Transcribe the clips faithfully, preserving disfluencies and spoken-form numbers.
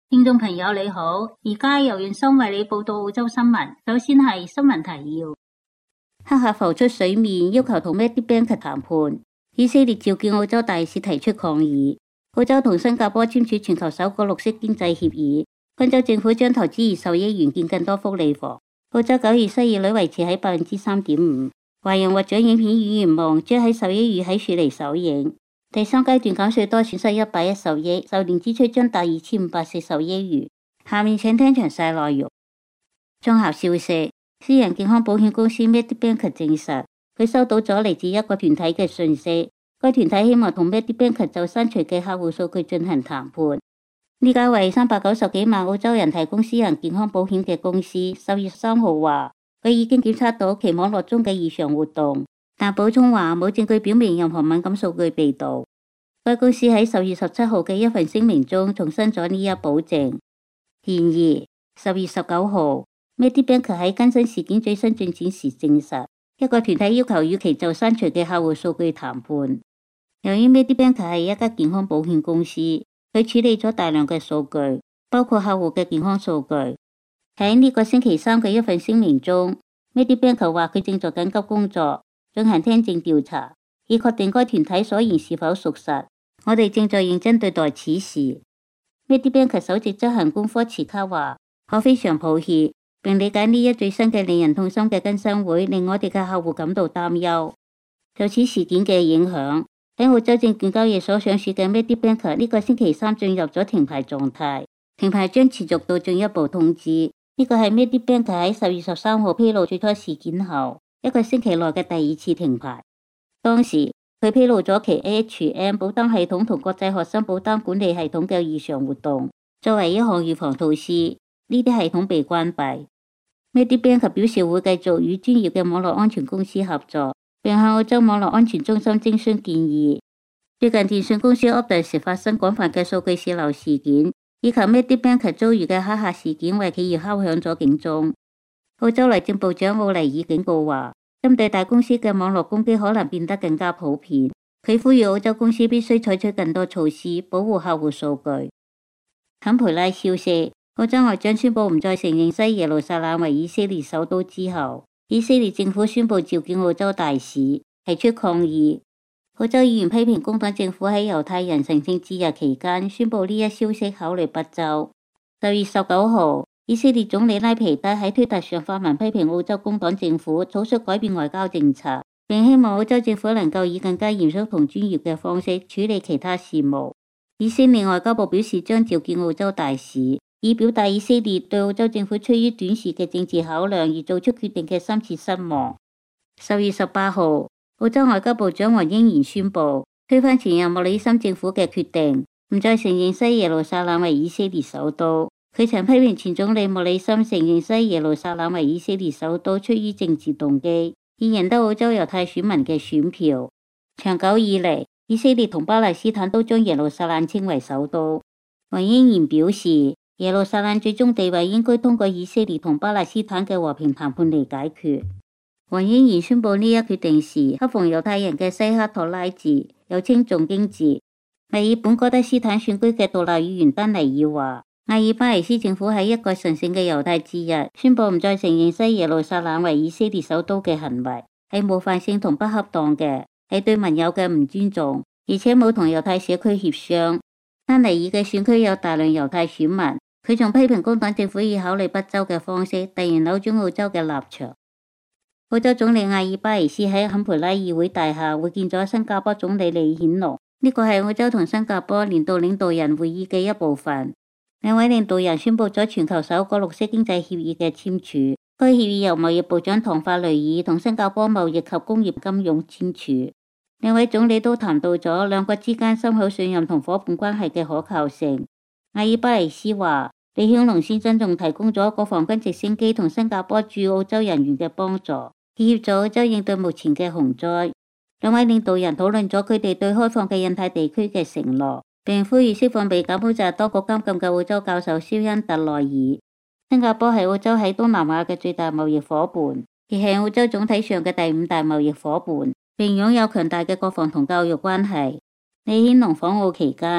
聽眾朋友你好，而家由袁生為你報道澳洲新聞。首先係新聞提要：黑客浮出水面，要求同 Medibank 談判。以色列召見澳洲大使提出抗議。澳洲同新加坡簽署全球首個綠色經濟協議。昆州政府將投資二十億元建更多福利房。澳洲九月失業率維持喺百分之三點五。華人獲獎影片《語言夢》將喺十一月喺雪梨首映。第三階段減稅多損失一百一十億，售電支出將達二千五百四十億元。下面請聽詳細內容。綜合消息，私人健康保險公司 Medibank 證實，佢收到咗嚟自一個團體嘅訊息，該團體希望同 Medibank 就刪除嘅客戶數據進行談判。呢家為三百九十幾萬澳洲人提供私人健康保險嘅公司，十月三號話，佢已經檢測到其網絡中嘅異常活動。但補充話冇證據表明任何敏感數據被盜。該公司喺十月十七號嘅一份聲明中重申咗呢一保證。然而，十月十九號 Medibank 喺更新事件最新進展時證實，一個團體要求與其就刪除嘅客戶數據談判。由於 Medibank 係一家健康保險公司，佢處理咗大量嘅數據，包括客戶嘅健康數據。喺呢個星期三嘅一份聲明中 Medibank 話佢正做緊急工作，進行聽證調查，以確定該團體所言是否屬實。我哋正在認真對待此事。Medibank 首席執行官科茨卡話：我非常抱歉，並理解呢一最新嘅令人痛心嘅更新會令我哋嘅客戶感到擔憂。就此事件嘅影響，喺澳洲證券交易所上市嘅 Medibank 呢個星期三進入咗停牌狀態，停牌將持續到進一步通知。呢個係 Medibank 喺十月十三號披露最初事件後一個星期內嘅第二次停牌。當時佢披露咗其 A H M 保單系統同國際學生保單管理系統嘅異常活動，作為一項預防措施，呢啲系統被關閉。Medibank 表示會繼續與專業嘅網絡安全公司合作，並向澳洲網絡安全中心徵詢建議。最近電信公司 Optus 發生廣泛嘅數據洩漏事件，以及 Medibank 遭遇嘅黑客事件，為企業敲響咗警鐘。澳洲內政部長奧尼爾警告話，針對大公司嘅網絡攻擊可能變得更加普遍。佢呼籲澳洲公司必須採取更多措施保護客戶數據。坎培拉消息，澳洲外長宣布唔再承認西耶路撒冷為以色列首都之後，以色列政府宣布召見澳洲大使，提出抗議。澳洲議員批評工黨政府喺猶太人神聖節日期間宣布呢一消息考慮不周。十月十九號，以色列總理拉皮德喺推特上發文批評澳洲工黨政府草率改變外交政策，並希望澳洲政府能夠以更加嚴肅同專業嘅方式處理其他事務。以色列外交部表示將召見澳洲大使，以表達以色列對澳洲政府出於短視嘅政治考量而做出決定嘅深切失望。十月十八號，澳洲外交部長黃英賢宣布推翻前任莫里森政府嘅決定，唔再承認西耶路撒冷為以色列首都。佢曾批評前總理莫里森承認西耶路撒冷為以色列首都出於政治動機，以贏得澳洲猶太選民嘅選票。長久以嚟，以色列同巴勒斯坦都將耶路撒冷稱為首都。黃英賢表示，耶路撒冷最終地位應該通過以色列同巴勒斯坦嘅和平談判嚟解決。黃英賢宣布呢一決定時，恰逢猶太人嘅西克托拉節，又稱誦經節。墨爾本哥德斯坦選區嘅獨立議員丹尼爾話，阿爾巴尼斯政府喺一個神聖嘅猶太節日宣布唔再承認西耶路撒冷為以色列首都嘅行為，係冒犯性同不恰當嘅，係對盟友嘅唔尊重，而且冇同猶太社區協商。丹尼爾嘅選區有大量猶太選民，佢仲批評工黨政府以考慮不周嘅方式突然扭轉澳洲嘅立場。澳洲總理阿爾巴尼斯喺坎培拉議會大廈會見咗新加坡總理李顯龍，呢個係澳洲同新加坡年度領導人會議嘅一部分。兩位領導人宣布咗全球首個綠色經濟協議嘅簽署，該協議由貿易部長唐法雷爾同新加坡貿易及工業金融簽署。兩位總理都談到咗兩國之間深厚信任同伙伴關係嘅可靠性。阿爾巴尼斯話，李顯龍先生仲提供咗國防軍直升機同新加坡駐澳洲人員嘅幫助，以協助澳洲應對目前嘅洪災。兩位領導人討論咗佢哋對開放嘅印太地區嘅承諾，並呼籲釋放被柬埔寨當局監禁嘅澳洲教授肖恩特內爾。新加坡係澳洲喺東南亞嘅最大貿易夥伴，亦係澳洲總體上嘅第五大貿易夥伴，並擁有強大嘅國防同教育關係。李顯龍訪澳期間，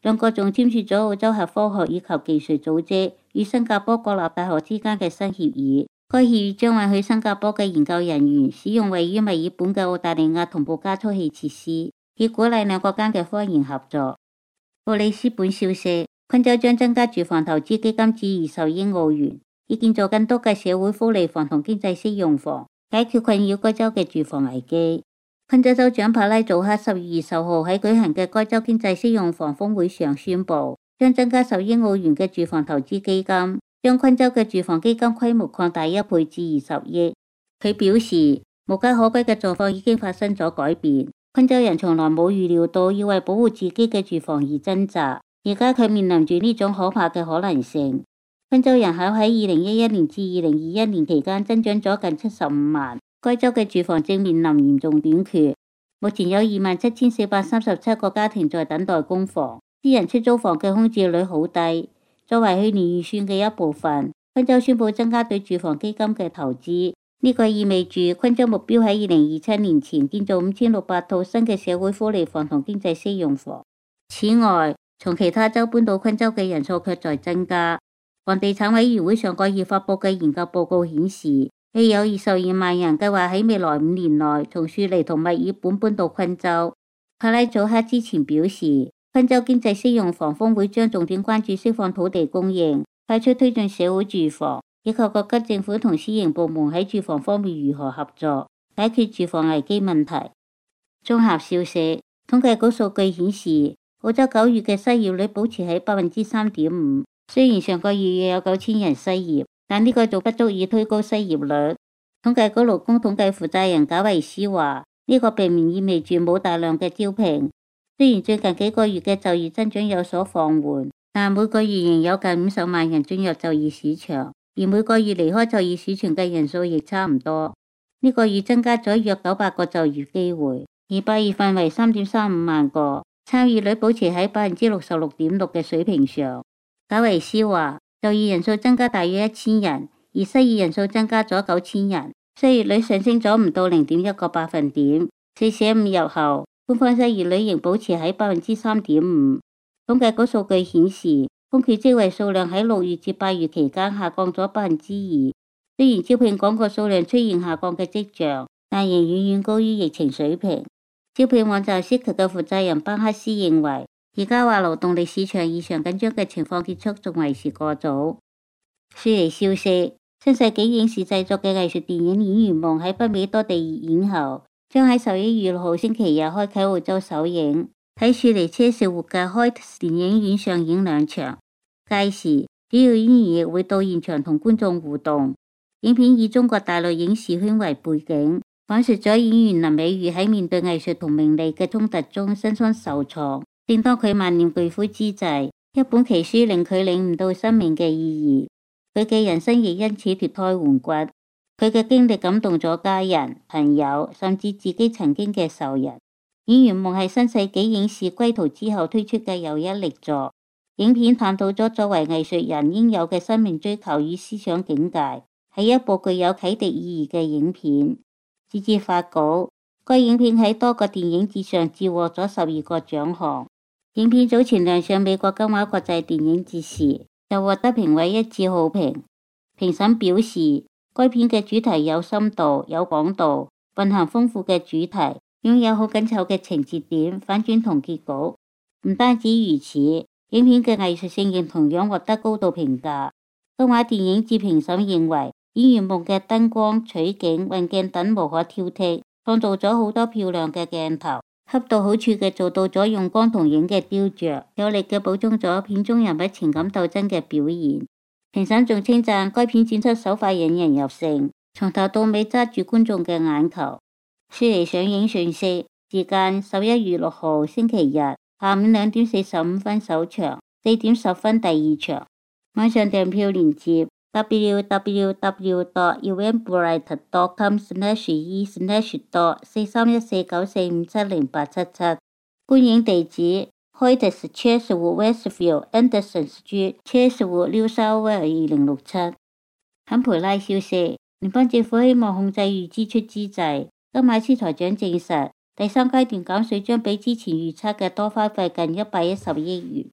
兩國仲簽署咗澳洲核科學以及技術組織與新加坡國立大學之間嘅新協議。該協議將允許新加坡嘅研究人員使用位於墨爾本嘅澳大利亞同步加速器設施，以鼓勵兩國間嘅科研合作。布里斯本消息，昆州將增加住房投資基金至二十億澳元，以建造更多嘅社會福利房同經濟適用房，解決困擾該州嘅住房危機。昆州州長帕拉祖克十月二十號喺舉行嘅該州經濟適用房峰會上宣布，將增加十億澳元嘅住房投資基金，將昆州嘅住房基金規模擴大一倍至二十億。佢表示，無家可歸嘅狀況已經發生咗改變，昆州人從來冇預料到要為保護自己嘅住房而掙扎，而家佢面臨住呢種可怕嘅可能性。昆州人口喺二零一一年至二零二一年期間增長咗近七十五萬，該州嘅住房正面臨嚴重短缺，目前有二萬七千四百三十七個家庭在等待公房，私人出租房嘅空置率好低。作為去年預算嘅一部分，昆州宣布增加對住房基金嘅投資，呢、這個意味住昆州目標喺二零二七年前建造五千六百套新嘅社會福利房同經濟適用房。此外，從其他州搬到昆州嘅人數卻在增加。房地產委員會上個月發佈嘅研究報告顯示，約有二十二萬人計劃喺未來五年內從雪梨同墨爾本搬到昆州。帕拉祖克之前表示，昆州經濟適用房峰會將重點關注釋放土地供應，快速推進社會住房，以及國家政府同私營部門喺住房方面如何合作，解決住房危機問題。綜合消息，統計局數據顯示，澳洲九月嘅失業率保持喺百分之三點五。雖然上個月約有九千人失業，但呢個仲不足以推高失業率。統計局勞工統計負責人賈維斯話，呢、這個並唔意味住冇大量嘅招聘。雖然最近幾個月嘅就業增長有所放緩，但每個月仍有近五十萬人進入就業市場，而每個月離開就業市場嘅人數亦差唔多。呢、這個月增加咗約九百個就業機會，而八月份為三點三五萬個，參與率保持喺百分之六十六點六嘅水平上。賈維斯話，就業人數增加大約一千人，而失業人數增加咗九千人，失業率上升咗唔到零點一個百分點。四捨五入後，官方失業率仍保持喺百分之三點五。統計局數據顯示，空缺職位數量喺六月至八月期間下降咗百分之二。雖然招聘廣告數量出現下降嘅跡象，但仍遠遠高於疫情水平。招聘網站 Seek 嘅負責人班克斯認為，而家話勞動力市場異常緊張嘅情況結束仲為時過早。雪梨消息，新世紀影視製作嘅藝術電影《演員夢》喺北美多地熱演後，將喺十一月六號星期日開啟澳洲首映，喺雪梨車士活嘅 Hoyts 電影院上映兩場。屆時，主要演員亦會到現場同觀眾互動。影片以中國大陸影視圈為背景，講述咗演員林美如喺面對藝術同名利嘅衝突中身心受創。正當佢萬念俱灰之際，一本奇書令佢領悟到生命嘅意義，佢嘅人生亦因此脫胎換骨。佢嘅經歷感動咗家人、朋友，甚至自己曾經嘅仇人。演員夢係新世紀影視歸途之後推出嘅又一力作。影片探討咗作為藝術人應有嘅生命追求與思想境界，係一部具有啟迪意義嘅影片。截至發稿，該影片喺多個電影節上接獲咗十二個獎項。影片早前亮相美國金馬國際電影節時，就獲得評委一致好評。評審表示，該片嘅主題有深度、有廣度，蘊含豐富嘅主題，擁有好緊湊嘅情節點、反轉同結局。唔單止如此，影片嘅藝術性亦同樣獲得高度評價。金馬電影節評審認為，演員夢嘅燈光、取景、運鏡等無可挑剔，創造咗好多漂亮嘅鏡頭。恰到好處嘅做到咗用光同影嘅雕琢，有力嘅補充咗片中人物情感鬥爭嘅表現。評審仲稱讚該片剪輯手法引人入勝，從頭到尾揸住觀眾嘅眼球。雪梨上映訊息，時間十一月六號星期日下午兩點四十五分首場，四點十分第二場。網上訂票鏈接 w w w dot eventbrite dot com slash e slash dot 四三一四九四五七零八七七。觀影地址 Hoyts Chatswood Westview Anderson Street Chatswood New South Wales 二零六七。坎培拉消息，聯邦政府希望控制預支出之際，金馬司財長證實第三階段減稅將比之前預測嘅多花費近一百一十億元。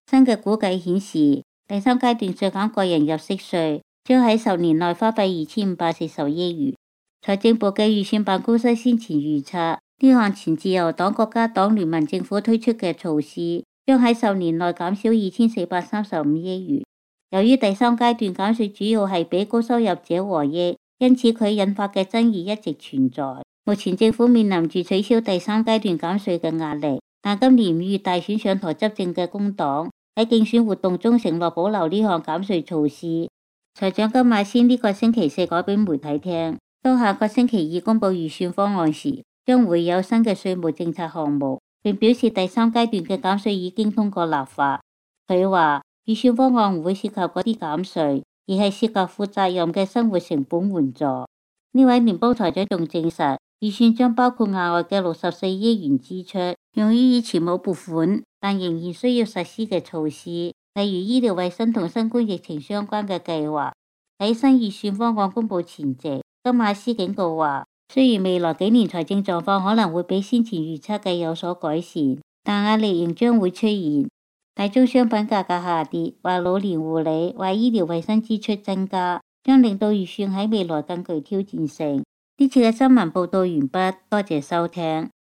新嘅估計顯示，第三階段削減個人入息稅將喺十年內花費二千五百四十億元。財政部嘅預算辦公室先前預測，呢項前自由黨國家黨聯盟政府推出嘅措施，將喺十年內減少二千四百三十五億元。由於第三階段減稅主要係俾高收入者獲益，因此佢引發嘅爭議一直存在。目前政府面臨住取消第三階段減稅嘅壓力，但今年五月大選上台執政嘅工黨喺競選活動中承諾保留呢項減稅措施。財長金馬斯呢個星期四講俾媒體聽，當下個星期二公布預算方案時，將會有新嘅稅務政策項目，並表示第三階段嘅減稅已經通過立法。佢話預算方案唔會涉及嗰啲減稅，而係涉及負責任嘅生活成本援助。呢位聯邦財長仲證實，預算將包括額外嘅六十四億元支出，用於以前冇撥款但仍然需要實施嘅措施，例如醫療衛生同新冠疫情相關嘅計劃。喺新預算方案公布前夕，金馬斯警告話，雖然未來幾年財政狀況可能會比先前預測嘅有所改善，但壓力仍將會出現。大宗商品價格下跌，或老年護理或醫療衛生支出增加，將令到預算喺未來更具挑戰性。呢次嘅新聞報道完畢，多謝收聽。